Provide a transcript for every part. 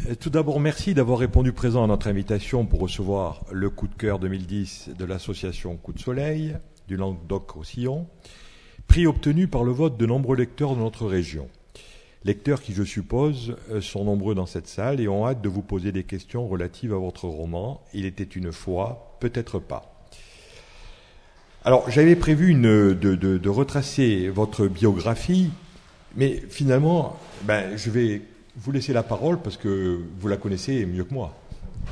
Tout d'abord, merci d'avoir répondu présent à notre invitation pour recevoir le coup de cœur 2010 de l'association Coup de Soleil du Languedoc-Roussillon, prix obtenu par le vote de nombreux lecteurs de notre région. Lecteurs qui, je suppose, sont nombreux dans cette salle et ont hâte de vous poser des questions relatives à votre roman « Il était une fois, peut-être pas ». Alors, j'avais prévu de retracer votre biographie, mais finalement, je vais vous laisser la parole parce que vous la connaissez mieux que moi.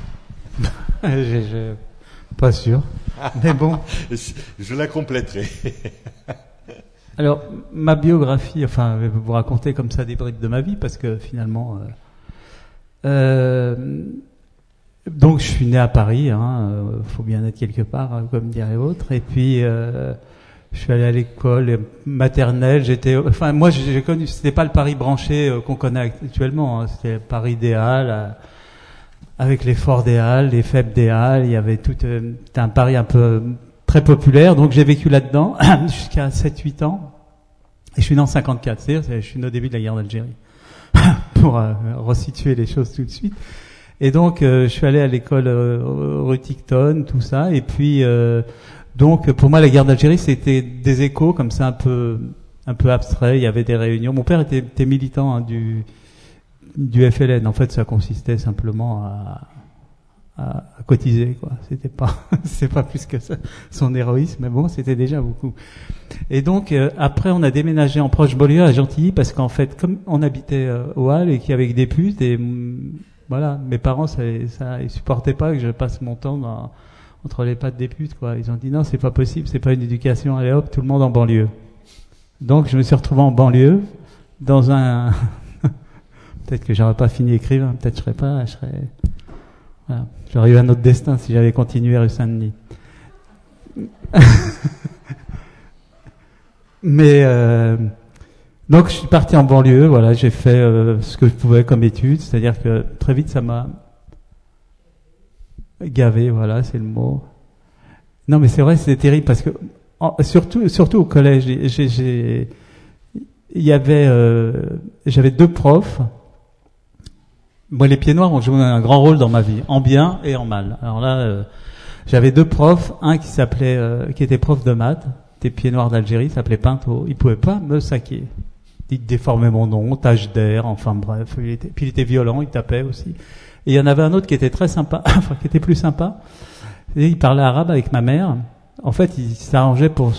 Pas sûr, mais bon. Je la compléterai. Alors, ma biographie, je vais vous raconter comme ça des bribes de ma vie parce que finalement... donc, je suis né à Paris, faut bien être quelque part, comme dirait l'autre, et puis... je suis allé à l'école maternelle. Moi, j'ai connu. C'était pas le Paris branché qu'on connaît actuellement. C'était le Paris des Halles, avec les forts des Halles, les faibles des Halles. Il y avait c'était un Paris un peu très populaire. Donc, j'ai vécu là-dedans jusqu'à 7-8 ans. Et je suis né en 54. C'est-à-dire, je suis né au début de la guerre d'Algérie. Pour resituer les choses tout de suite. Et donc, je suis allé à l'école rue Tiquetonne, tout ça. Et puis. Donc, pour moi, la guerre d'Algérie, c'était des échos comme ça, un peu abstraits. Il y avait des réunions. Mon père était militant du FLN. En fait, ça consistait simplement à cotiser, quoi. C'est pas plus que ça, son héroïsme, mais bon, c'était déjà beaucoup. Et donc, après, on a déménagé en proche banlieue à Gentilly parce qu'en fait, comme on habitait au Halles et qu'il y avait des putes, et voilà, mes parents, ils supportaient pas que je passe mon temps entre les pattes des putes, quoi. Ils ont dit non, c'est pas possible, c'est pas une éducation, allez hop, tout le monde en banlieue. Donc je me suis retrouvé en banlieue, dans un... peut-être que j'aurais pas fini écrivain, peut-être voilà. J'aurais eu un autre destin si j'avais continué rue Saint-Denis. Mais donc je suis parti en banlieue, voilà, j'ai fait ce que je pouvais comme études, c'est-à-dire que très vite ça m'a gavé, voilà, c'est le mot. Non, mais c'est vrai, c'était terrible parce que surtout au collège, j'avais deux profs. Moi, les pieds noirs ont joué un grand rôle dans ma vie, en bien et en mal. Alors là, j'avais deux profs, un qui était prof de maths, des pieds noirs d'Algérie, s'appelait Pinto. Il pouvait pas me saquer. Il déformait mon nom, tâche d'air, enfin bref. Puis il était violent, il tapait aussi. Et il y en avait un autre qui était très sympa, qui était plus sympa. Et il parlait arabe avec ma mère. En fait, il s'arrangeait pour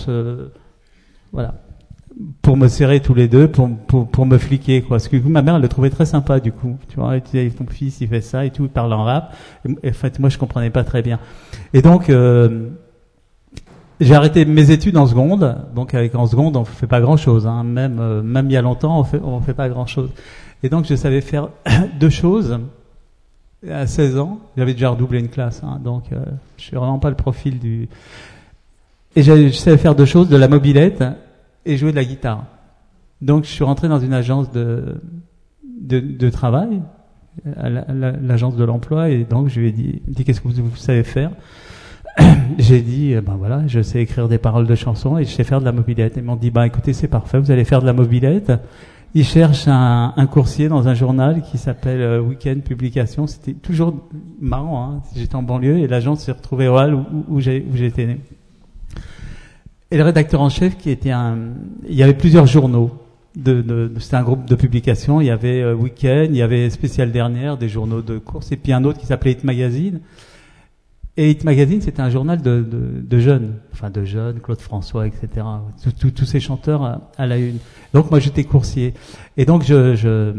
me serrer tous les deux, pour me fliquer, quoi. Parce que ma mère, elle le trouvait très sympa, du coup. Tu vois, elle disait, ton fils, il fait ça et tout, il parle en arabe. Et en fait, moi, je comprenais pas très bien. Et donc, j'ai arrêté mes études en seconde. Donc, en seconde, on fait pas grand chose, hein. Même il y a longtemps, on fait pas grand chose. Et donc, je savais faire deux choses. À 16 ans, j'avais déjà redoublé une classe, hein, donc je suis vraiment pas le profil du... Et je savais faire deux choses, de la mobilette et jouer de la guitare. Donc je suis rentré dans une agence de travail, à l'agence de l'emploi, et donc je lui ai dit qu'est-ce que vous savez faire? J'ai dit, voilà, je sais écrire des paroles de chansons et je sais faire de la mobilette. Ils m'ont dit, écoutez, c'est parfait, vous allez faire de la mobilette. Ils cherchent un coursier dans un journal qui s'appelle Week-end Publication. C'était toujours marrant, hein. J'étais en banlieue et l'agence s'est retrouvée au Halles où j'étais né. Et le rédacteur en chef il y avait plusieurs journaux. C'était un groupe de publications. Il y avait Week-end, il y avait Spécial Dernière, des journaux de course, et puis un autre qui s'appelait Hit Magazine. Et Hit Magazine, c'était un journal de jeunes, Claude François, etc. Tous ces chanteurs à la une. Donc moi, j'étais coursier. Et donc, je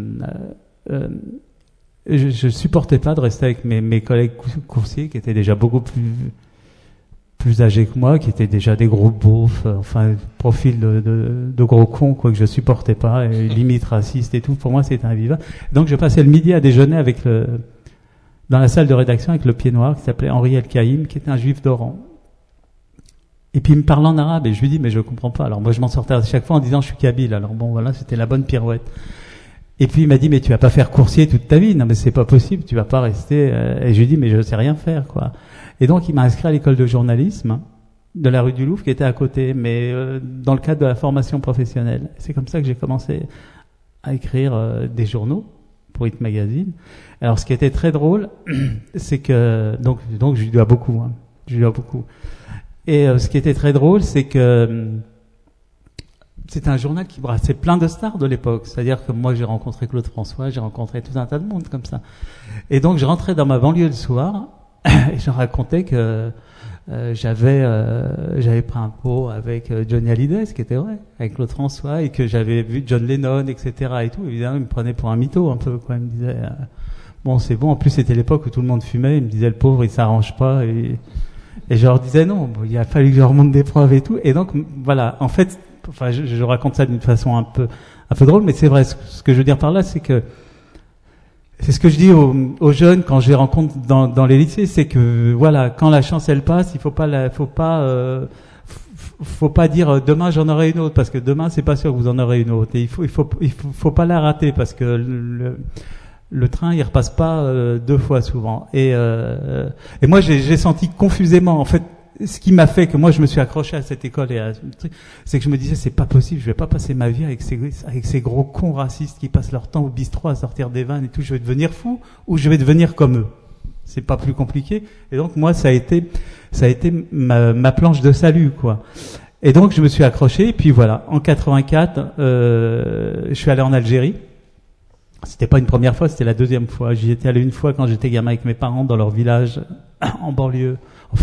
supportais pas de rester avec mes collègues coursiers qui étaient déjà beaucoup plus âgés que moi, qui étaient déjà des gros beaufs, profil de gros cons, quoi, que je supportais pas, et limite raciste et tout. Pour moi, c'était invivable. Donc, je passais le midi à déjeuner dans la salle de rédaction avec le pied noir qui s'appelait Henri El-Kaïm, qui était un juif d'Oran. Et puis il me parlait en arabe et je lui dis mais je comprends pas. Alors moi je m'en sortais à chaque fois en disant je suis kabyle. Alors bon voilà, c'était la bonne pirouette. Et puis il m'a dit mais tu vas pas faire coursier toute ta vie. Non mais c'est pas possible, tu vas pas rester. Et je lui dis mais je sais rien faire, quoi. Et donc il m'a inscrit à l'école de journalisme de la rue du Louvre qui était à côté, mais dans le cadre de la formation professionnelle. C'est comme ça que j'ai commencé à écrire des journaux. pour Hit Magazine. Alors, ce qui était très drôle, c'est que donc je lui dois beaucoup. Hein. Je lui dois beaucoup. Et ce qui était très drôle, c'est que c'était un journal qui brassait plein de stars de l'époque. C'est-à-dire que moi, j'ai rencontré Claude François, j'ai rencontré tout un tas de monde comme ça. Et donc, je rentrais dans ma banlieue le soir et je racontais que j'avais pris un pot avec Johnny Hallyday, ce qui était vrai, avec Claude François, et que j'avais vu John Lennon, etc. et tout. Évidemment, il me prenait pour un mytho un peu, quoi. Il me disait bon, c'est bon. En plus, c'était l'époque où tout le monde fumait. Il me disait le pauvre, il s'arrange pas. Et je leur disais non. Bon, il a fallu que je remonte des preuves et tout. Et donc voilà. En fait, enfin, je raconte ça d'une façon un peu drôle, mais c'est vrai. Ce que je veux dire par là, c'est que c'est ce que je dis aux jeunes quand je les rencontre dans les lycées, c'est que voilà, quand la chance elle passe, il faut pas dire demain j'en aurai une autre, parce que demain c'est pas sûr que vous en aurez une autre. Et il faut pas la rater, parce que le train il repasse pas deux fois souvent. Et moi j'ai senti confusément, en fait, ce qui m'a fait que moi je me suis accroché à cette école et à ce truc, c'est que je me disais c'est pas possible, je vais pas passer ma vie avec ces gros cons racistes qui passent leur temps au bistrot à sortir des vannes et tout. Je vais devenir fou ou je vais devenir comme eux. C'est pas plus compliqué. Et donc moi ça a été ma planche de salut, quoi. Et donc je me suis accroché. Et puis voilà, en 84, je suis allé en Algérie. C'était pas une première fois, c'était la deuxième fois. J'y étais allé une fois quand j'étais gamin avec mes parents dans leur village en banlieue.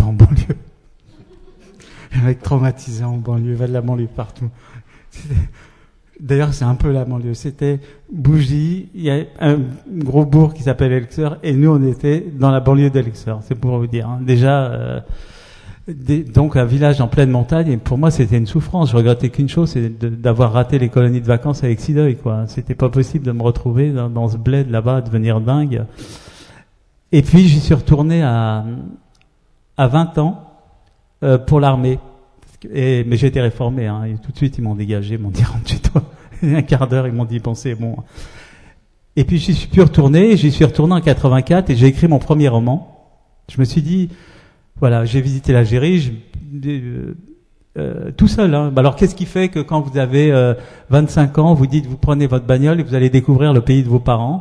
Avec traumatisé en banlieue, va de la banlieue partout. D'ailleurs, c'est un peu la banlieue. C'était Bougie, il y a un gros bourg qui s'appelle Elixir, et nous, on était dans la banlieue d'Elixir. C'est pour vous dire. Hein. Déjà, donc un village en pleine montagne, et pour moi, c'était une souffrance. Je regrettais qu'une chose, c'est d'avoir raté les colonies de vacances avec Sideuil, quoi. C'était pas possible de me retrouver dans ce bled là-bas, devenir dingue. Et puis, j'y suis retourné à 20 ans. Pour l'armée. Mais j'ai été réformé, hein. Et tout de suite, ils m'ont dégagé, ils m'ont dit rentre chez toi. Un quart d'heure, ils m'ont dit bon, c'est bon. Et puis j'y suis retourné en 84 et j'ai écrit mon premier roman. Je me suis dit, voilà, j'ai visité l'Algérie, tout seul, hein. Alors qu'est-ce qui fait que quand vous avez 25 ans, vous dites, vous prenez votre bagnole et vous allez découvrir le pays de vos parents,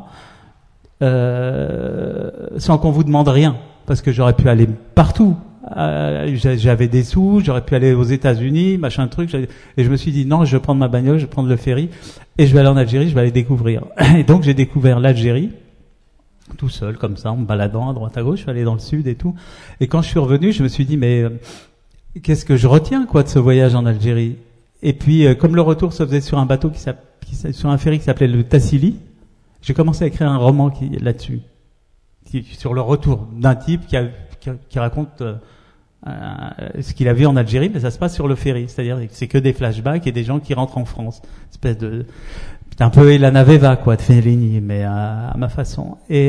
sans qu'on vous demande rien, parce que j'aurais pu aller partout. J'avais des sous, j'aurais pu aller aux États-Unis, machin truc, et je me suis dit non, je vais prendre ma bagnole, je vais prendre le ferry et je vais aller en Algérie, je vais aller découvrir. Et donc j'ai découvert l'Algérie tout seul comme ça, en me baladant à droite à gauche, je suis allé dans le sud et tout. Et quand je suis revenu, je me suis dit mais qu'est-ce que je retiens quoi de ce voyage en Algérie? Et puis comme le retour se faisait sur un bateau sur un ferry qui s'appelait le Tassili, j'ai commencé à écrire un roman là-dessus, sur le retour d'un type qui raconte ce qu'il a vu en Algérie, mais ça se passe sur le ferry, c'est-à-dire que c'est que des flashbacks et des gens qui rentrent en France, espèce de un peu Elana Veva quoi de Fellini, mais à ma façon. Et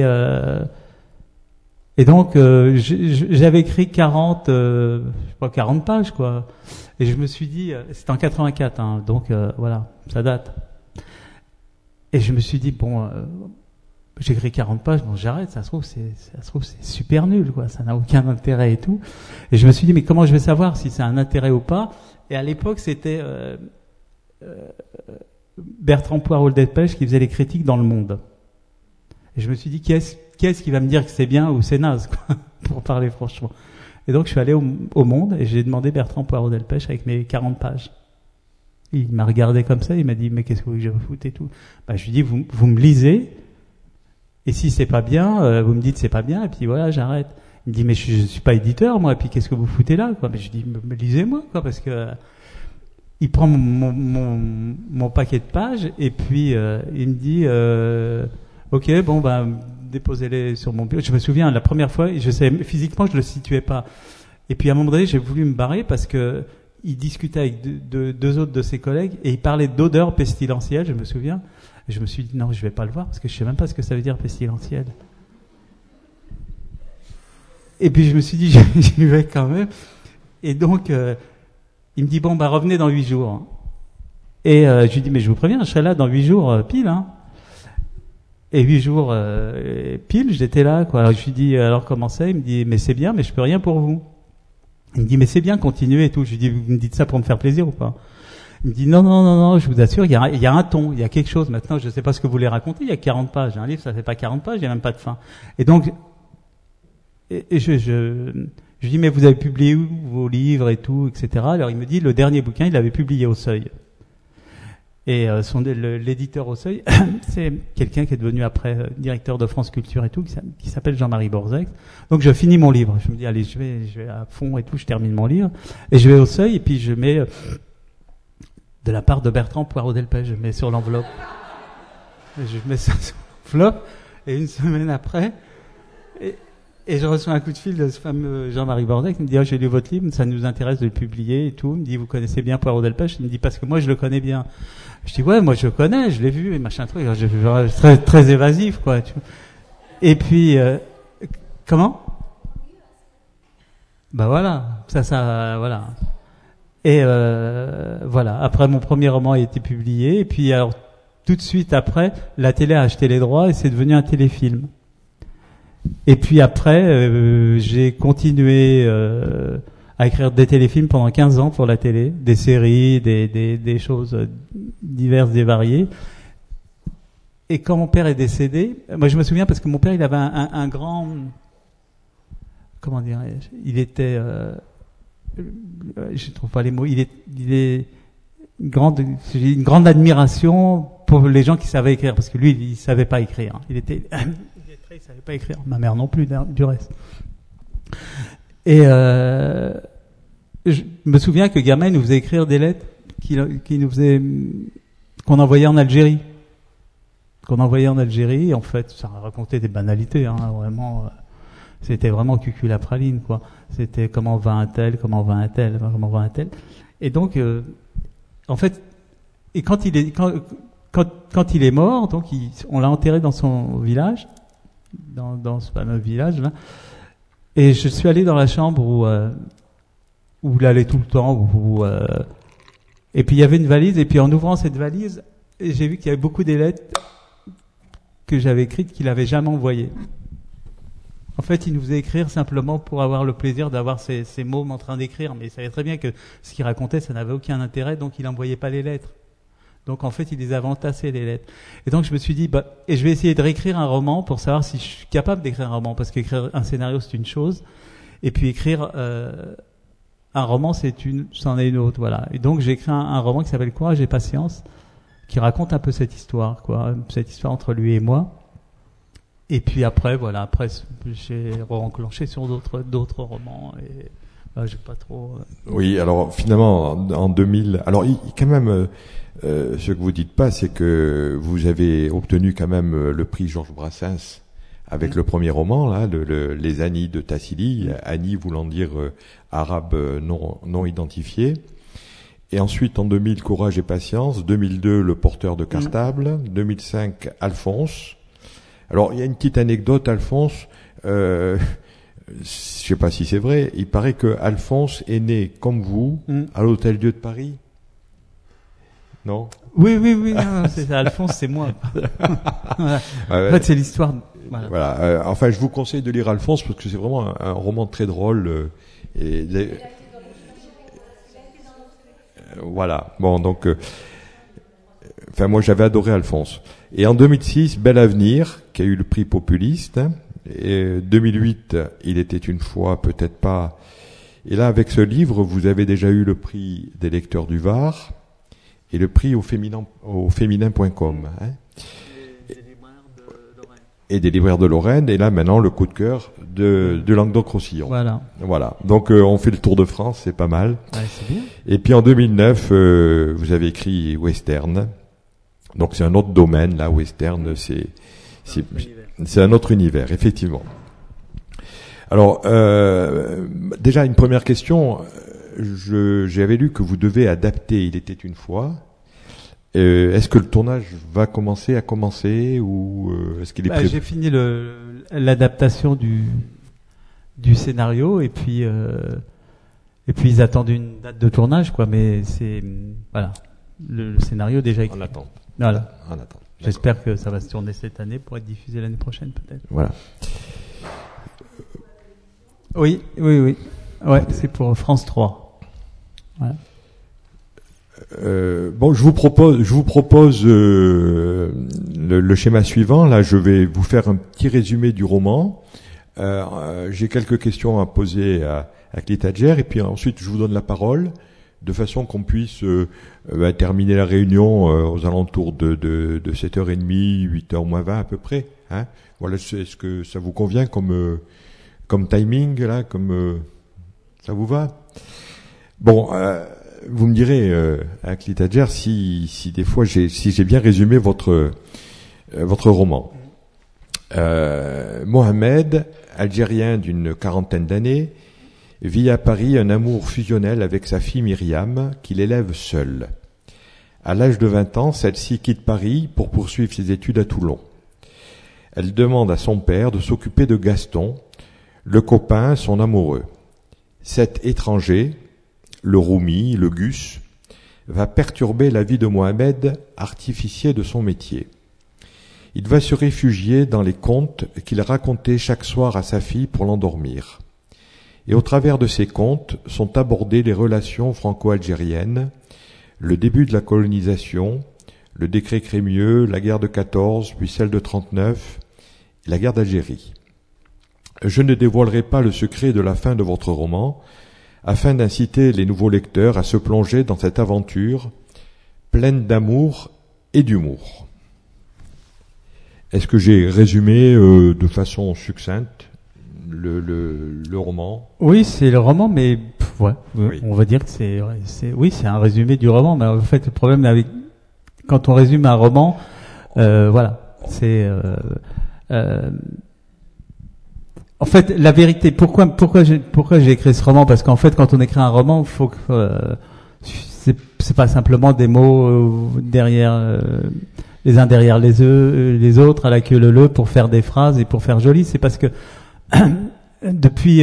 donc j'avais écrit 40 pages quoi, et je me suis dit c'était en 84 hein, donc voilà, ça date. Et je me suis dit bon j'ai écrit 40 pages, bon j'arrête, ça se trouve c'est super nul quoi, ça n'a aucun intérêt et tout. Et je me suis dit mais comment je vais savoir si c'est un intérêt ou pas? Et à l'époque c'était Bertrand Poirot-Delpech qui faisait les critiques dans Le Monde. Et je me suis dit qui est-ce qui va me dire que c'est bien ou c'est naze quoi, pour parler franchement. Et donc je suis allé au Monde et j'ai demandé Bertrand Poirot-Delpech avec mes 40 pages. Il m'a regardé comme ça, il m'a dit mais qu'est-ce que vous voulez que je vous foute et tout. Je lui dis vous me lisez. Et si c'est pas bien, vous me dites c'est pas bien, et puis voilà, j'arrête. Il me dit mais je suis pas éditeur moi, et puis qu'est-ce que vous foutez là quoi? Mais je dis mais lisez-moi quoi, parce que il prend mon paquet de pages et puis il me dit ok bon déposez-les sur mon bureau. Je me souviens la première fois, je sais physiquement je le situais pas. Et puis à un moment donné j'ai voulu me barrer parce que il discutait avec deux autres de ses collègues et il parlait d'odeur pestilentielle, je me souviens. Et je me suis dit non, je vais pas le voir parce que je sais même pas ce que ça veut dire pestilentiel. Et puis je me suis dit j'y vais quand même. Et donc il me dit bon revenez dans 8 jours. Et je lui dis mais je vous préviens, je serai là dans 8 jours pile hein. Et 8 jours pile, j'étais là quoi. Alors je lui dis alors comment c'est? Il me dit mais c'est bien, mais je peux rien pour vous. Il me dit mais c'est bien, continuez et tout. Je lui dis vous me dites ça pour me faire plaisir ou pas? Il me dit non, je vous assure, il y a un ton, il y a quelque chose. Maintenant, je ne sais pas ce que vous voulez raconter, il y a 40 pages. Un livre, ça fait pas 40 pages, il n'y a même pas de fin. Et donc, je dis, mais vous avez publié où vos livres et tout, etc. Alors il me dit, le dernier bouquin, il l'avait publié au Seuil. Et l'éditeur au Seuil, c'est quelqu'un qui est devenu après directeur de France Culture et tout, qui s'appelle Jean-Marie Borzex. Donc je finis mon livre. Je me dis, allez, je vais à fond et tout, je termine mon livre. Et je vais au Seuil et puis je mets de la part de Bertrand Poirot-Delpech, je mets sur l'enveloppe. Je mets ça sur l'enveloppe et une semaine après, et je reçois un coup de fil de ce fameux Jean-Marie Bordeaux qui me dit, j'ai lu votre livre, ça nous intéresse de le publier et tout. Il me dit, vous connaissez bien Poirot-Delpech? Il me dit, parce que moi je le connais bien. Je dis, ouais, moi je le connais, je l'ai vu et machin truc. Très, très évasif, quoi. Tu vois. Et puis, comment? Bah voilà, voilà. Et voilà. Après, mon premier roman a été publié. Et puis, alors, tout de suite après, la télé a acheté les droits et c'est devenu un téléfilm. Et puis après, j'ai continué à écrire des téléfilms pendant 15 ans pour la télé, des séries, des choses diverses et variées. Et quand mon père est décédé, moi je me souviens parce que mon père il avait un grand, comment dirais-je, il était, je trouve pas les mots, il est une grande admiration pour les gens qui savaient écrire, parce que lui il savait pas écrire, il savait pas écrire, ma mère non plus du reste. Et je me souviens que gamin il nous faisait écrire des lettres qu'on envoyait en Algérie. En fait, ça racontait des banalités, hein, vraiment. C'était vraiment cucul la praline, quoi. C'était comment va un tel. Et donc, en fait, et quand il est mort, donc on l'a enterré dans son village, dans ce fameux village là. Et je suis allé dans la chambre où il allait tout le temps, et puis il y avait une valise, et puis en ouvrant cette valise, j'ai vu qu'il y avait beaucoup des lettres que j'avais écrites qu'il n'avait jamais envoyées. En fait, il nous faisait écrire simplement pour avoir le plaisir d'avoir ces mômes en train d'écrire, mais il savait très bien que ce qu'il racontait, ça n'avait aucun intérêt, donc il n'envoyait pas les lettres. Donc en fait, il les avait entassées, les lettres. Et donc je me suis dit, et je vais essayer de réécrire un roman pour savoir si je suis capable d'écrire un roman, parce qu'écrire un scénario, c'est une chose, et puis écrire un roman, c'en est une autre, voilà. Et donc j'ai écrit un roman qui s'appelle Courage et patience, qui raconte un peu cette histoire, quoi, cette histoire entre lui et moi. Et puis après, j'ai enclenché sur d'autres romans, et j'ai pas trop. Oui, alors finalement, en 2000, alors quand même, ce que vous dites pas, c'est que vous avez obtenu quand même le prix Georges Brassens avec le premier roman, là, Les Annies de Tassili, Annie voulant dire arabe non identifié. Et ensuite, en 2000, Courage et patience. 2002, Le porteur de cartable. 2005, Alphonse. Alors, il y a une petite anecdote, Alphonse. Je sais pas si c'est vrai. Il paraît que Alphonse est né comme vous à l'Hôtel-Dieu de Paris. Non? Oui, non, c'est Alphonse, c'est moi. Voilà. En fait, c'est l'histoire. Voilà. Enfin, je vous conseille de lire Alphonse parce que c'est vraiment un roman très drôle. Voilà. Bon, donc, moi, j'avais adoré Alphonse. Et en 2006, Bel Avenir, qui a eu le prix Populiste. Et 2008, Il était une fois, peut-être pas. Et là, avec ce livre, vous avez déjà eu le prix des lecteurs du Var et le prix au féminin.com. Hein. Et des libraires de Lorraine. Et là, maintenant, le coup de cœur de Languedoc-Roussillon. Voilà. Donc, on fait le tour de France, c'est pas mal. Ouais, c'est bien. Et puis, en 2009, vous avez écrit Western. Donc, c'est un autre domaine, là, Western, c'est un autre univers, effectivement. Alors, déjà, une première question. J'avais lu que vous devez adapter Il était une fois. Est-ce que le tournage va commencer ou est-ce qu'il est prévu? J'ai fini l'adaptation du scénario et puis ils attendent une date de tournage, quoi. Mais c'est voilà, le scénario est déjà écrit. En attente. Voilà. En attente. J'espère que ça va se tourner cette année pour être diffusé l'année prochaine, peut-être. Voilà. Oui. Ouais, c'est pour France 3. Voilà. Bon, je vous propose le schéma suivant. Là, je vais vous faire un petit résumé du roman. J'ai quelques questions à poser à Clétadjer, et puis ensuite je vous donne la parole, de façon qu'on puisse terminer la réunion aux alentours de 7h30, 8h moins 20 à peu près. Hein. Voilà, est-ce que ça vous convient comme timing là, ça vous va? Bon. Vous me direz, à Clétadjer, si des fois si j'ai bien résumé votre roman. Mohamed, algérien d'une quarantaine d'années, vit à Paris un amour fusionnel avec sa fille Myriam, qu'il élève seule. À l'âge de 20 ans, celle-ci quitte Paris pour poursuivre ses études à Toulon. Elle demande à son père de s'occuper de Gaston, le copain, son amoureux. Cet étranger, le Roumi, le Gus, va perturber la vie de Mohamed, artificier de son métier. Il va se réfugier dans les contes qu'il racontait chaque soir à sa fille pour l'endormir. Et au travers de ces contes sont abordées les relations franco-algériennes, le début de la colonisation, le décret Crémieux, la guerre de 14, puis celle de 39, et la guerre d'Algérie. Je ne dévoilerai pas le secret de la fin de votre roman, afin d'inciter les nouveaux lecteurs à se plonger dans cette aventure pleine d'amour et d'humour. Est-ce que j'ai résumé de façon succincte le roman? Oui, c'est le roman, mais ouais, oui. On va dire que c'est un résumé du roman. Mais en fait, le problème quand on résume un roman, voilà, c'est en fait, la vérité, pourquoi j'ai écrit ce roman? Parce qu'en fait, quand on écrit un roman, il faut que c'est pas simplement des mots derrière les uns derrière les autres à la queue leu pour faire des phrases et pour faire joli. C'est parce que depuis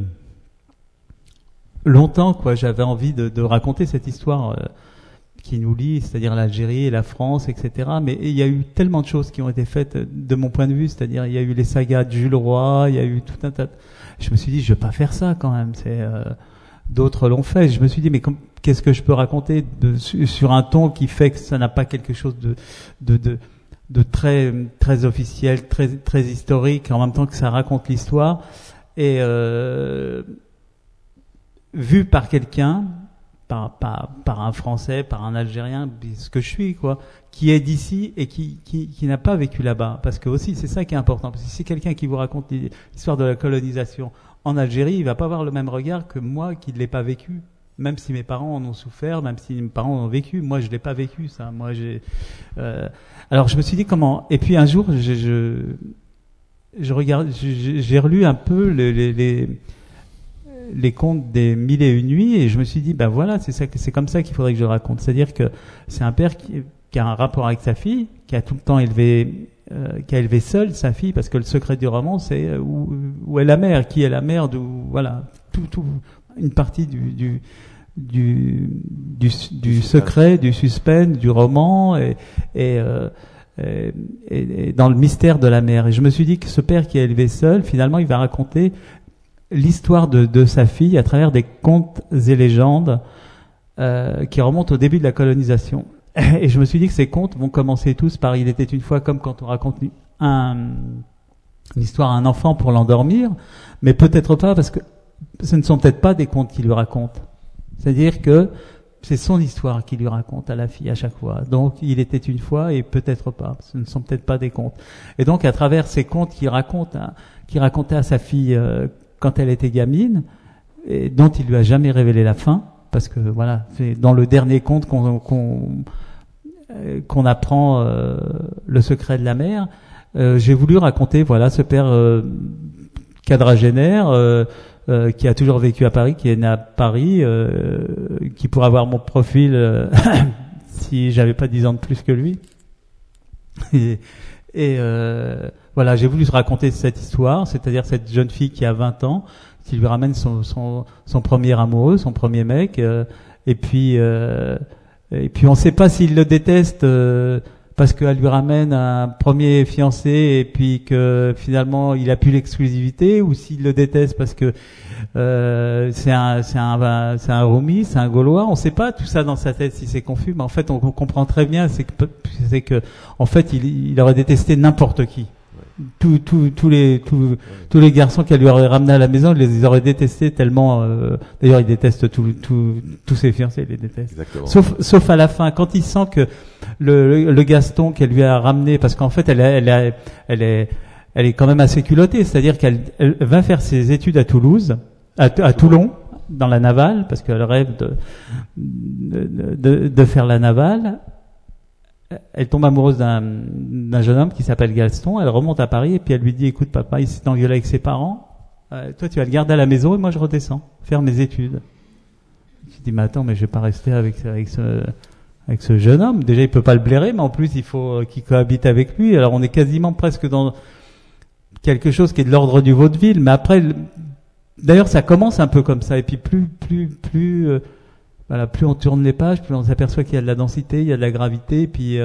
longtemps, quoi, j'avais envie de raconter cette histoire qui nous lie, c'est-à-dire l'Algérie et la France, etc. Mais il y a eu tellement de choses qui ont été faites de mon point de vue, c'est-à-dire il y a eu les sagas de Jules Roy, il y a eu tout un tas. Je me suis dit, je vais pas faire ça quand même. D'autres l'ont fait. Je me suis dit, mais qu'est-ce que je peux raconter sur un ton qui fait que ça n'a pas quelque chose de très très officiel, très très historique, en même temps que ça raconte l'histoire et vu par quelqu'un. Par un Français, par un Algérien, ce que je suis, quoi, qui est d'ici et qui n'a pas vécu là-bas. Parce que aussi, c'est ça qui est important. Parce que si quelqu'un qui vous raconte l'histoire de la colonisation en Algérie, il va pas avoir le même regard que moi qui ne l'ai pas vécu. Même si mes parents en ont souffert, même si mes parents en ont vécu, moi je l'ai pas vécu, ça. Moi alors je me suis dit comment. Et puis un jour, je regarde, j'ai relu un peu les contes des 1001 nuits et je me suis dit ben voilà, c'est comme ça qu'il faudrait que je raconte, c'est-à-dire que c'est un père qui a un rapport avec sa fille, qui a tout le temps élevé seul sa fille, parce que le secret du roman c'est où est la mère, qui est la mère, voilà, tout une partie du secret, du suspense du roman et dans le mystère de la mère. Et je me suis dit que ce père qui est élevé seul, finalement il va raconter l'histoire de sa fille à travers des contes et légendes qui remontent au début de la colonisation. Et je me suis dit que ces contes vont commencer tous par « Il était une fois », comme quand on raconte une histoire à un enfant pour l'endormir, mais peut-être pas, parce que ce ne sont peut-être pas des contes qu'il lui raconte. C'est-à-dire que c'est son histoire qu'il lui raconte à la fille à chaque fois. Donc, il était une fois et peut-être pas. Ce ne sont peut-être pas des contes. Et donc, à travers ces contes qu'il racontait à sa fille quand elle était gamine, et dont il lui a jamais révélé la fin, parce que voilà, c'est dans le dernier conte qu'on apprend le secret de la mère. J'ai voulu raconter voilà ce père quadragénaire qui a toujours vécu à Paris, qui est né à Paris, qui pourrait avoir mon profil si j'avais pas 10 ans de plus que lui. Et voilà, j'ai voulu raconter cette histoire, c'est-à-dire cette jeune fille qui a 20 ans, qui lui ramène son premier amoureux, son premier mec, et puis on ne sait pas s'il le déteste parce qu'elle lui ramène un premier fiancé et puis que finalement il a plus l'exclusivité, ou s'il le déteste parce que c'est un Roumi, c'est un Gaulois. On sait pas tout ça dans sa tête si c'est confus, mais en fait on comprend très bien, c'est que en fait il aurait détesté n'importe qui. Tous les garçons qu'elle lui aurait ramenés à la maison, il les aurait détestés tellement. D'ailleurs, il déteste tous ses fiancés, il les déteste. Exactement. Sauf à la fin, quand il sent que le Gaston qu'elle lui a ramené, parce qu'en fait, elle est quand même assez culottée, c'est-à-dire qu'elle va faire ses études à Toulouse, à Toulon, dans la navale, parce qu'elle rêve de faire la navale. Elle tombe amoureuse d'un jeune homme qui s'appelle Gaston. Elle remonte à Paris et puis elle lui dit, écoute papa, il s'est engueulé avec ses parents. Toi tu vas le garder à la maison et moi je redescends faire mes études. Je dis mais attends, mais je vais pas rester avec ce jeune homme. Déjà il peut pas le blairer, mais en plus il faut qu'il cohabite avec lui. Alors on est quasiment presque dans quelque chose qui est de l'ordre du vaudeville. Mais après, d'ailleurs ça commence un peu comme ça. Et puis plus on tourne les pages, plus on s'aperçoit qu'il y a de la densité, il y a de la gravité, et puis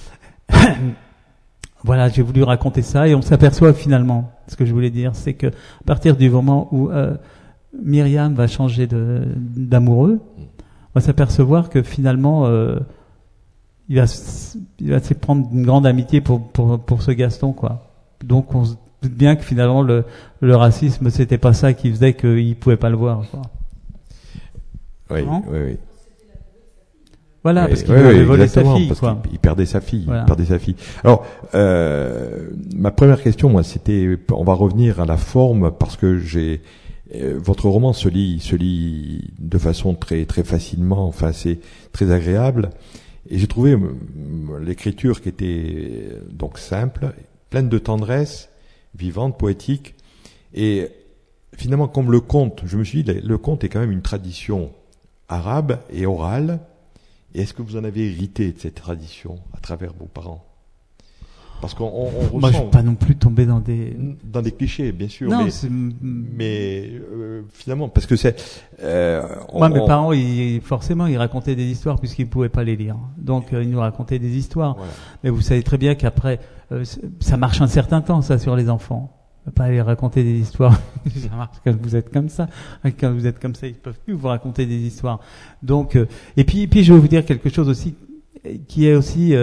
voilà, j'ai voulu raconter ça, et on s'aperçoit finalement, ce que je voulais dire, c'est que à partir du moment où Myriam va changer d'amoureux, on va s'apercevoir que finalement il va se prendre une grande amitié pour ce Gaston, quoi. Donc on se doute bien que finalement le racisme, c'était pas ça qui faisait qu'il pouvait pas le voir, quoi. Oui, oui. Voilà, parce qu'il avait volé sa fille, parce quoi. qu'il perdait sa fille. Voilà. Il perdait sa fille. Alors, ma première question, moi, c'était, on va revenir à la forme, parce que votre roman se lit de façon très, très facilement, enfin, c'est très agréable. Et j'ai trouvé l'écriture qui était donc simple, pleine de tendresse, vivante, poétique. Et finalement, comme le conte, je me suis dit, le conte est quand même une tradition arabe et orale. Et est-ce que vous en avez hérité de cette tradition à travers vos parents? Parce qu'on ressent... Moi, je ne suis pas non plus tombé dans des clichés, bien sûr. Non, mais finalement, parce que c'est... Moi, mes parents, forcément, ils racontaient des histoires puisqu'ils ne pouvaient pas les lire. Donc, ils nous racontaient des histoires. Voilà. Mais vous savez très bien qu'après, ça marche un certain temps, ça, sur les enfants. Pas aller raconter des histoires. Ça marche quand vous êtes comme ça. Quand vous êtes comme ça, ils peuvent plus vous raconter des histoires. Donc, et puis je vais vous dire quelque chose aussi qui est aussi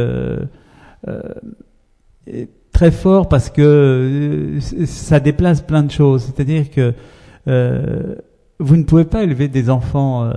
très fort, parce que ça déplace plein de choses. C'est-à-dire que vous ne pouvez pas élever des enfants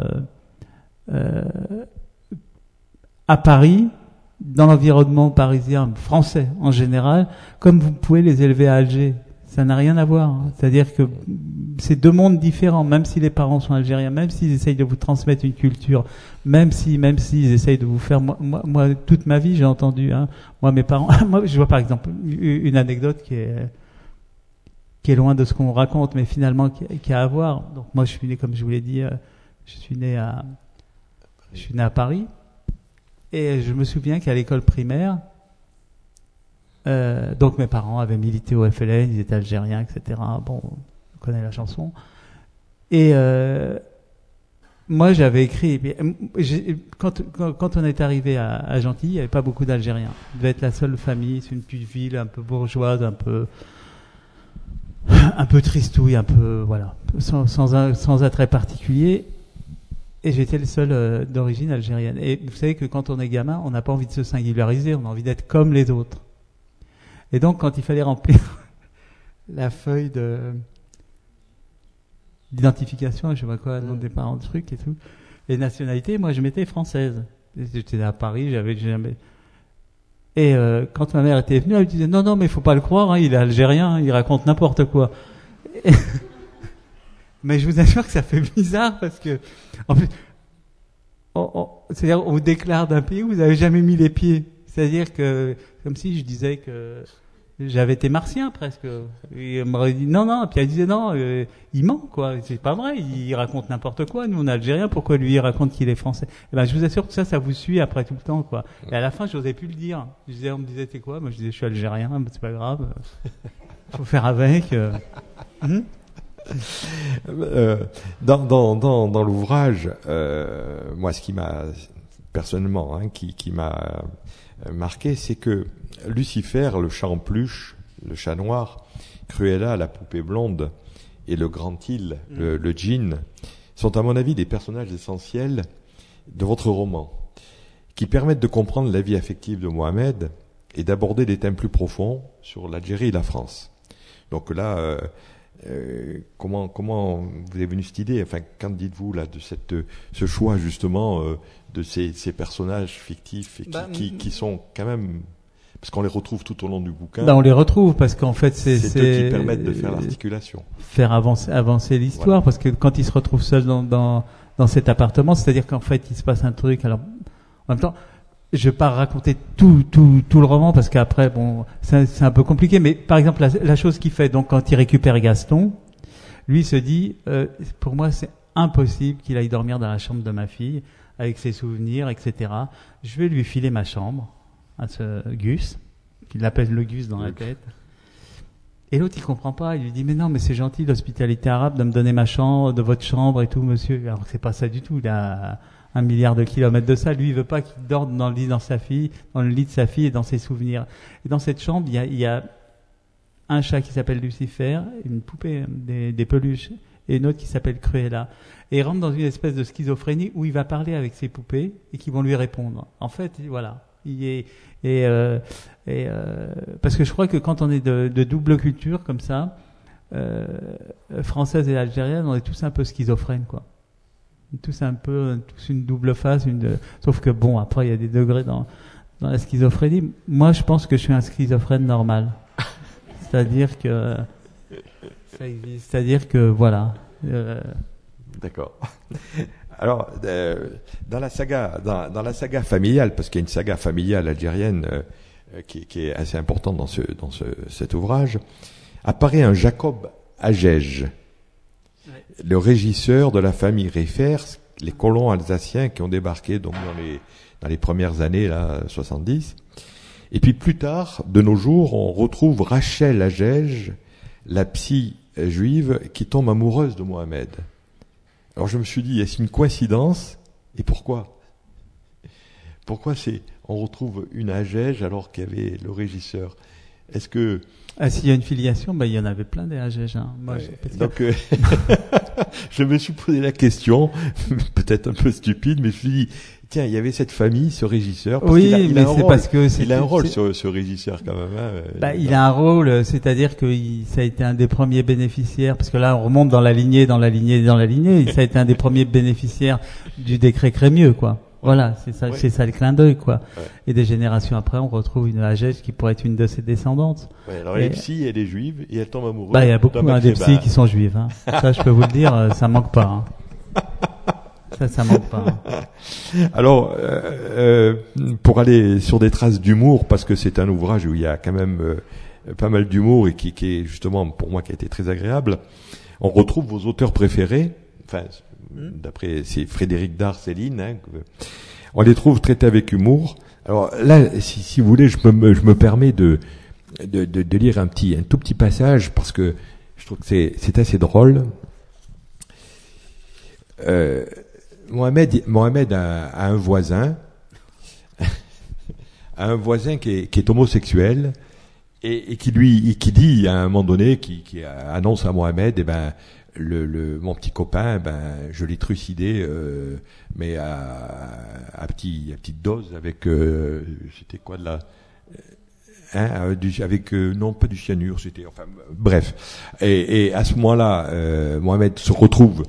à Paris, dans l'environnement parisien, français en général, comme vous pouvez les élever à Alger. Ça n'a rien à voir. C'est-à-dire que c'est deux mondes différents, même si les parents sont algériens, même s'ils essayent de vous transmettre une culture, même s'ils essayent de vous faire... Moi, toute ma vie, j'ai entendu... moi, mes parents... Moi, je vois par exemple une anecdote qui est loin de ce qu'on raconte, mais finalement qui a à voir. Donc moi, je suis né, comme je vous l'ai dit, je suis né à Paris. Et je me souviens qu'à l'école primaire... donc mes parents avaient milité au FLN, ils étaient algériens, etc. Bon, on connaît la chanson. Et moi, j'avais écrit. Quand on est arrivé à Gentilly, il n'y avait pas beaucoup d'Algériens. Ça devait être la seule famille. C'est une petite ville un peu bourgeoise, un peu tristouille, un peu voilà, sans attrait particulier. Et j'étais le seul d'origine algérienne. Et vous savez que quand on est gamin, on n'a pas envie de se singulariser, on a envie d'être comme les autres. Et donc, quand il fallait remplir la feuille d'identification, je sais pas quoi, le nom des parents, de trucs et tout, les nationalités, moi, je mettais française. J'étais à Paris, j'avais jamais... Et quand ma mère était venue, elle me disait, non, mais il faut pas le croire, il est algérien, il raconte n'importe quoi. Mais je vous assure que ça fait bizarre, parce que, en plus, c'est-à-dire, on vous déclare d'un pays où vous n'avez jamais mis les pieds. C'est-à-dire que, comme si je disais que j'avais été martien presque. Et elle m'aurait dit non, puis elle disait non, il ment, quoi. C'est pas vrai, il raconte n'importe quoi. Nous, on est algériens, pourquoi lui il raconte qu'il est français? Eh ben, je vous assure que ça vous suit après tout le temps, quoi. Et à la fin, j'osais plus le dire. On me disait, t'es quoi? Moi, je disais, je suis algérien, mais c'est pas grave. Faut faire avec. Dans l'ouvrage, moi, ce qui m'a personnellement, qui m'a marqué, c'est que Lucifer, le chat en peluche, le chat noir, Cruella, la poupée blonde, et le grand île, le djinn, sont à mon avis des personnages essentiels de votre roman, qui permettent de comprendre la vie affective de Mohamed et d'aborder des thèmes plus profonds sur l'Algérie et la France. Donc là, comment vous est venue cette idée? Enfin, qu'en dites-vous là de ce choix justement de ces personnages fictifs et qui sont quand même, parce qu'on les retrouve tout au long du bouquin. On les retrouve parce qu'en fait c'est eux qui permettent de faire l'articulation, faire avancer l'histoire, voilà. Parce que quand il se retrouve seul dans cet appartement, c'est-à-dire qu'en fait il se passe un truc. Alors en même temps, je vais pas raconter tout le roman parce qu'après bon c'est un peu compliqué, mais par exemple la chose qu'il fait, donc quand il récupère Gaston, lui se dit pour moi c'est impossible qu'il aille dormir dans la chambre de ma fille avec ses souvenirs, etc. Je vais lui filer ma chambre à ce Gus, qu'il appelle le Gus dans la tête. Et l'autre il comprend pas, il lui dit mais non mais c'est gentil l'hospitalité arabe de me donner ma chambre, de votre chambre et tout monsieur. Alors c'est pas ça du tout, il a 1 milliard de kilomètres de ça. Lui, il veut pas qu'il dorme dans le lit dans le lit de sa fille et dans ses souvenirs. Et dans cette chambre, il y a un chat qui s'appelle Lucifer, une poupée, des peluches, et une autre qui s'appelle Cruella. Et il rentre dans une espèce de schizophrénie où il va parler avec ses poupées et qui vont lui répondre. En fait, voilà. Parce que je crois que quand on est de double culture comme ça, française et algérienne, on est tous un peu schizophrènes, quoi. Tous une double face, sauf que bon, après il y a des degrés dans la schizophrénie. Moi, je pense que je suis un schizophrène normal. C'est-à-dire que ça existe. C'est-à-dire que voilà. D'accord. Alors, dans la saga familiale, parce qu'il y a une saga familiale algérienne qui est assez importante dans cet ouvrage, apparaît un Jacob Hagege, le régisseur de la famille Reifers, les colons alsaciens qui ont débarqué donc dans les premières années là 70. Et puis plus tard, de nos jours, on retrouve Rachel Hagege, la psy juive qui tombe amoureuse de Mohamed. Alors je me suis dit, est-ce une coïncidence? Et pourquoi on retrouve une Hagege alors qu'il y avait le régisseur? Est-ce que s'il y a une filiation, il y en avait plein des Hagege. Hein. Moi, donc je me suis posé la question, peut-être un peu stupide, mais je me suis dit, tiens, il y avait cette famille, ce régisseur. Parce oui, il mais c'est parce que il a un rôle ce régisseur quand même. Hein, il a un rôle, c'est-à-dire que ça a été un des premiers bénéficiaires, parce que là on remonte dans la lignée, ça a été un des premiers bénéficiaires du décret Crémieux, quoi. Voilà, c'est ça, c'est ça le clin d'œil, quoi. Ouais. Et des générations après, on retrouve une Hagege qui pourrait être une de ses descendandantes. Ouais, alors elle est psy, elle est juive, et elle tombe amoureuse. Il y a beaucoup des psys qui sont juives, hein. Ça, je peux vous le dire, ça manque pas, hein. Ça manque pas. Hein. Alors, pour aller sur des traces d'humour, parce que c'est un ouvrage où il y a quand même pas mal d'humour et qui est justement, pour moi, qui a été très agréable, on retrouve vos auteurs préférés, enfin, d'après, c'est Frédéric Dard, Céline, hein, on les trouve traités avec humour. Alors là, si vous voulez, je me permets de lire un tout petit passage parce que je trouve que c'est assez drôle. Mohamed a un voisin, qui est homosexuel et qui dit à un moment donné, qui annonce à Mohamed, mon petit copain, je l'ai trucidé, mais à petite dose avec, c'était quoi de la, avec non pas du cyanure, c'était, enfin bref. Et à ce moment-là, Mohamed se retrouve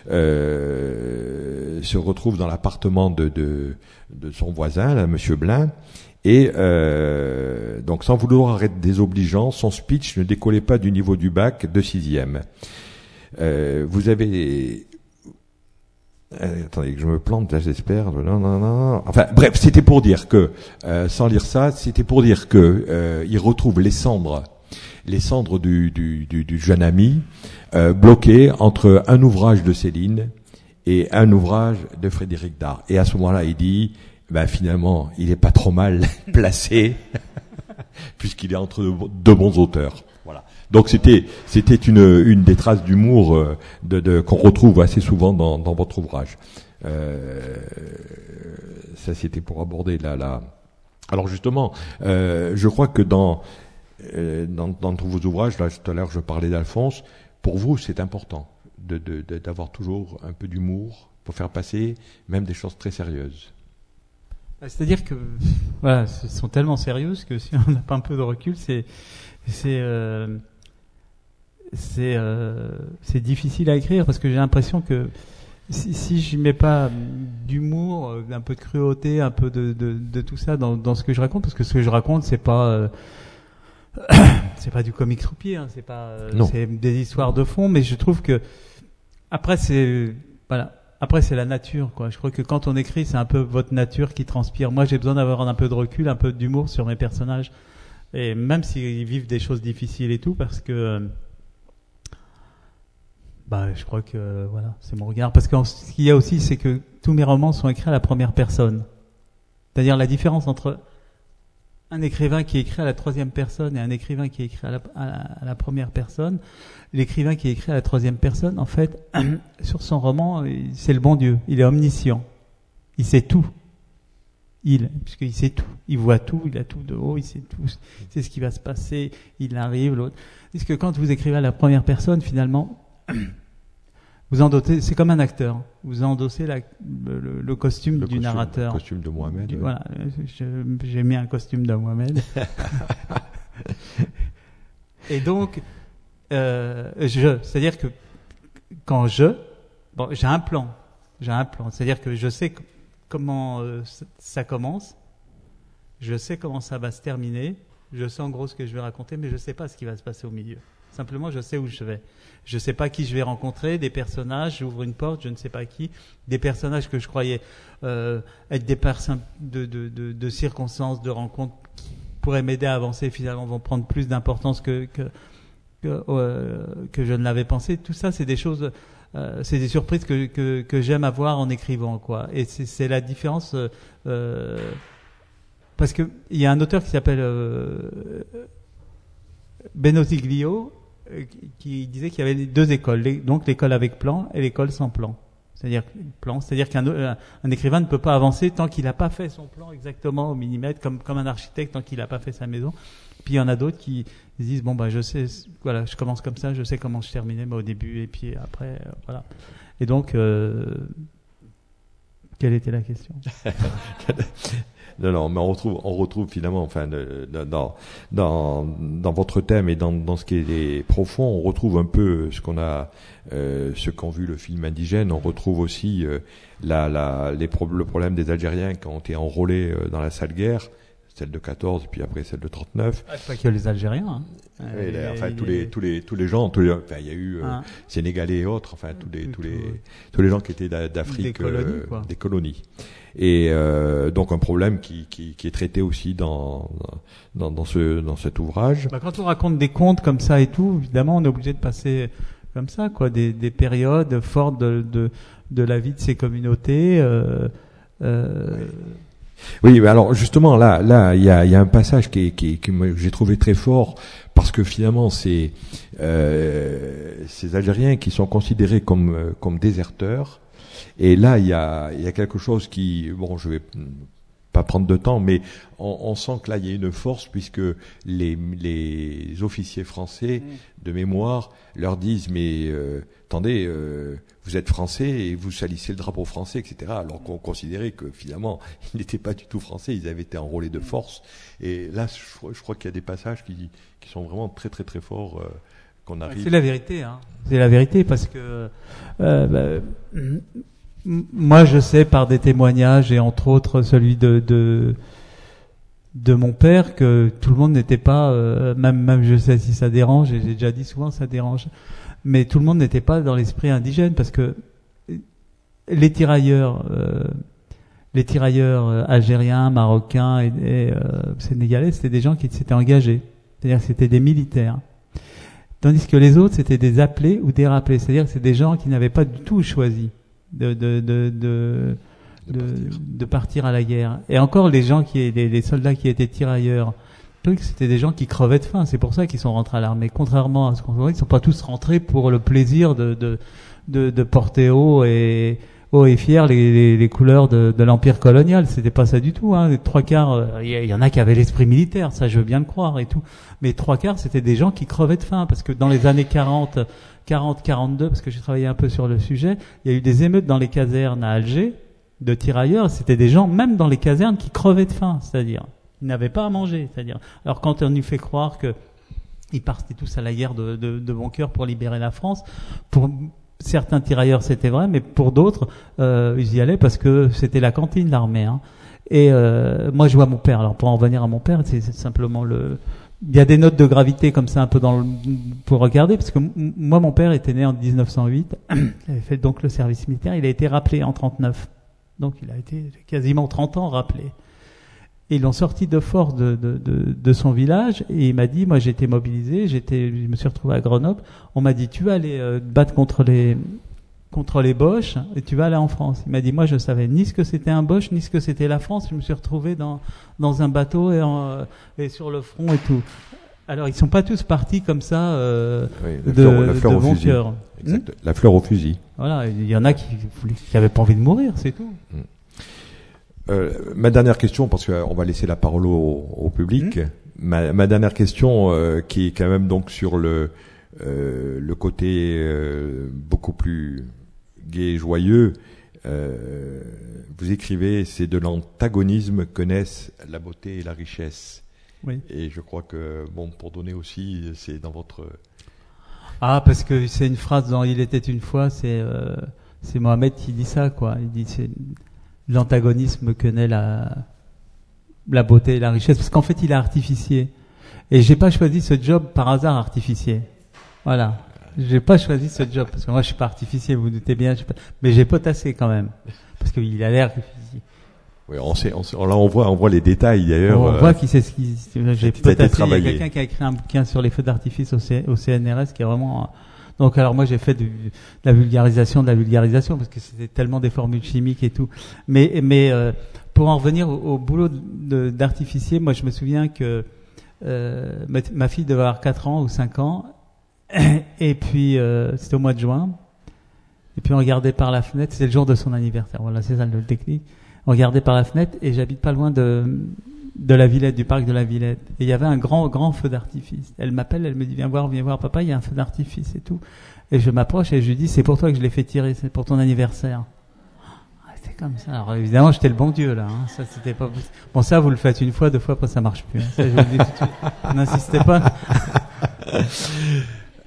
dans l'appartement de son voisin, là, Monsieur Blin. Et donc, sans vouloir être désobligeant, son speech ne décollait pas du niveau du bac de 6e. Vous avez... attendez que je me plante, là j'espère. Non. Enfin bref, c'était pour dire que, sans lire ça, c'était pour dire que il retrouve les cendres du jeune ami, bloquées entre un ouvrage de Céline et un ouvrage de Frédéric Dard. Et à ce moment-là, il dit, finalement, il est pas trop mal placé, puisqu'il est entre deux bons auteurs. Voilà. Donc c'était une des traces d'humour qu'on retrouve assez souvent dans votre ouvrage. Ça c'était pour aborder Alors justement, je crois que dans tous vos ouvrages, là tout à l'heure je parlais d'Alphonse, pour vous c'est important d'avoir toujours un peu d'humour pour faire passer même des choses très sérieuses. C'est-à-dire que voilà, ce sont tellement sérieuses que si on n'a pas un peu de recul, c'est difficile à écrire parce que j'ai l'impression que si je mets pas d'humour, un peu de cruauté, un peu de tout ça dans ce que je raconte, parce que ce que je raconte c'est pas du comique croupier, hein, c'est des histoires de fond, mais je trouve que après c'est la nature, quoi. Je crois que quand on écrit, c'est un peu votre nature qui transpire. Moi, j'ai besoin d'avoir un peu de recul, un peu d'humour sur mes personnages, et même s'ils vivent des choses difficiles et tout, parce que je crois que voilà, c'est mon regard. Parce que ce qu'il y a aussi, c'est que tous mes romans sont écrits à la première personne. C'est-à-dire la différence entre un écrivain qui écrit à la troisième personne et un écrivain qui écrit à la première personne. L'écrivain qui écrit à la troisième personne, en fait, sur son roman, c'est le bon Dieu. Il est omniscient. Il sait tout. Puisqu'il sait tout. Il voit tout, il a tout de haut, il sait tout. Il sait ce qui va se passer, il arrive, l'autre. Parce que quand vous écrivez à la première personne, finalement, vous endossez, c'est comme un acteur. Vous endossez le costume du narrateur. Le costume de Mohamed. Voilà, j'ai mis un costume de Mohamed. Et donc, c'est-à-dire que quand j'ai un plan. C'est-à-dire que je sais comment ça commence, je sais comment ça va se terminer, je sais en gros ce que je vais raconter, mais je sais pas ce qui va se passer au milieu. Simplement, je sais où je vais. Je sais pas qui je vais rencontrer, des personnages, j'ouvre une porte, je ne sais pas qui, des personnages que je croyais être des personnes de circonstances, de rencontres qui pourraient m'aider à avancer, finalement vont prendre plus d'importance que je ne l'avais pensé. Tout ça, c'est des choses, c'est des surprises que j'aime avoir en écrivant, quoi. Et c'est la différence, parce que il y a un auteur qui s'appelle Benotiglio qui disait qu'il y avait deux écoles, donc l'école avec plan et l'école sans plan. C'est-à-dire qu'un écrivain ne peut pas avancer tant qu'il n'a pas fait son plan exactement au millimètre, comme un architecte tant qu'il n'a pas fait sa maison. Puis il y en a d'autres qui disent je sais, voilà, je commence comme ça, je sais comment je terminais au début et puis après voilà. Et donc quelle était la question? Non, mais on retrouve finalement, enfin, dans votre thème et dans ce qui est profond, on retrouve un peu ce qu'ont vu le film Indigène. On retrouve aussi le problème des Algériens qui ont été enrôlés dans la sale guerre, celle de 14 et puis après celle de 39. Pas que les Algériens. Hein. Tous les gens, il y a eu Sénégalais et autres, enfin tous les gens qui étaient d'Afrique, des colonies. Et donc un problème qui est traité aussi dans cet ouvrage. Quand on raconte des contes comme ça et tout, évidemment, on est obligé de passer comme ça, quoi, des périodes fortes de la vie de ces communautés. Oui, mais alors justement là, il y a un passage que j'ai trouvé très fort parce que finalement ces Algériens qui sont considérés comme déserteurs. Et là, il y a quelque chose qui, je vais pas prendre de temps, mais on sent que là, il y a une force puisque les officiers français de mémoire leur disent, mais attendez, vous êtes français et vous salissez le drapeau français, etc. Alors qu'on considérait que finalement, ils n'étaient pas du tout français, ils avaient été enrôlés de force. Et là, je crois qu'il y a des passages qui sont vraiment très très très forts. Qu'on arrive. C'est la vérité, hein. C'est la vérité parce que moi je sais par des témoignages et entre autres celui de mon père que tout le monde n'était pas même je sais si ça dérange et j'ai déjà dit souvent ça dérange, mais tout le monde n'était pas dans l'esprit indigène parce que les tirailleurs algériens, marocains et sénégalais, c'était des gens qui s'étaient engagés, c'est-à-dire que c'était des militaires. Tandis que les autres, c'était des appelés ou des rappelés. C'est-à-dire que c'est des gens qui n'avaient pas du tout choisi de partir à la guerre. Et encore, les soldats qui étaient tirailleurs, c'était des gens qui crevaient de faim. C'est pour ça qu'ils sont rentrés à l'armée. Contrairement à ce qu'on voit, ils ne sont pas tous rentrés pour le plaisir de porter haut haut et fier les couleurs de l'empire colonial. C'était pas ça du tout, hein. Les 3/4, il y en a qui avaient l'esprit militaire, ça je veux bien le croire et tout. Mais 3/4, c'était des gens qui crevaient de faim, parce que dans les années 40-42, parce que j'ai travaillé un peu sur le sujet, il y a eu des émeutes dans les casernes à Alger, de tirailleurs. C'était des gens, même dans les casernes, qui crevaient de faim, c'est-à-dire, ils n'avaient pas à manger, c'est-à-dire. Alors quand on nous fait croire que ils partaient tous à la guerre de bon cœur pour libérer la France, pour certains tirailleurs c'était vrai, mais pour d'autres, ils y allaient parce que c'était la cantine, l'armée, hein. Et moi je vois mon père, alors pour en revenir à mon père, c'est simplement il y a des notes de gravité comme ça un peu pour regarder, parce que moi mon père était né en 1908, il avait fait donc le service militaire, il a été rappelé en 39, donc il a été quasiment 30 ans rappelé. Et ils l'ont sorti de force de son village, et il m'a dit, moi j'ai été mobilisé, je me suis retrouvé à Grenoble, on m'a dit tu vas aller te battre contre les Boches et tu vas aller en France. Il m'a dit, moi je savais ni ce que c'était un Boche ni ce que c'était la France, je me suis retrouvé dans un bateau et sur le front et tout. Alors ils sont pas tous partis comme ça de bon cœur. La fleur au fusil. Voilà, il y en a qui avaient pas envie de mourir, c'est tout. Ma dernière question, parce qu'on va laisser la parole au public. Ma dernière question, qui est quand même donc sur le côté beaucoup plus gai et joyeux. Vous écrivez, c'est de l'antagonisme que naissent la beauté et la richesse. Oui. Et je crois que, bon, pour donner aussi, c'est dans votre... Ah, parce que c'est une phrase dans Il était une fois, c'est Mohamed qui dit ça, quoi. Il dit, c'est l'antagonisme que naît la beauté et la richesse, parce qu'en fait il est artificier, et j'ai pas choisi ce job par hasard, artificier. Voilà, j'ai pas choisi ce job parce que moi je suis pas artificier, vous vous doutez bien, mais j'ai potassé quand même parce qu'il a l'air. Oui, là on voit les détails d'ailleurs. On voit qui c'est ce qui. J'ai potassé. Il y a quelqu'un qui a écrit un bouquin sur les feux d'artifice au CNRS qui est vraiment. Donc alors moi j'ai fait de la vulgarisation parce que c'était tellement des formules chimiques et tout. Mais pour en revenir au boulot d'artificier, moi je me souviens que ma fille devait avoir 4 ans ou 5 ans, et puis c'était au mois de juin, et puis on regardait par la fenêtre, c'était le jour de son anniversaire, voilà, c'est ça le déclic. On regardait par la fenêtre, et j'habite pas loin de la Villette, du parc de la Villette. Et il y avait un grand feu d'artifice. Elle m'appelle, elle me dit, viens voir, papa, il y a un feu d'artifice et tout. Et je m'approche et je lui dis, c'est pour toi que je l'ai fait tirer, c'est pour ton anniversaire. C'était comme ça. Alors évidemment, j'étais le bon Dieu, là, hein. Ça, c'était pas possible. Bon, ça, vous le faites une fois, 2 fois, après ça marche plus, hein. Ça, je vous le dis tout de suite. N'insistez pas.